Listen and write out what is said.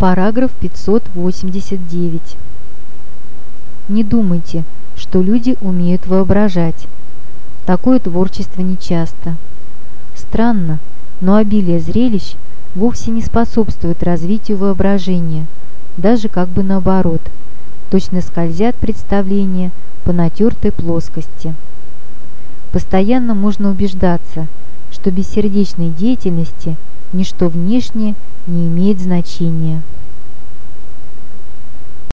Параграф 589. Не думайте, что люди умеют воображать. Такое творчество нечасто. Странно, но обилие зрелищ вовсе не способствует развитию воображения, даже как бы наоборот. Точно скользят представления по натертой плоскости. Постоянно можно убеждаться, что без сердечной деятельности ничто внешнее не имеет значения.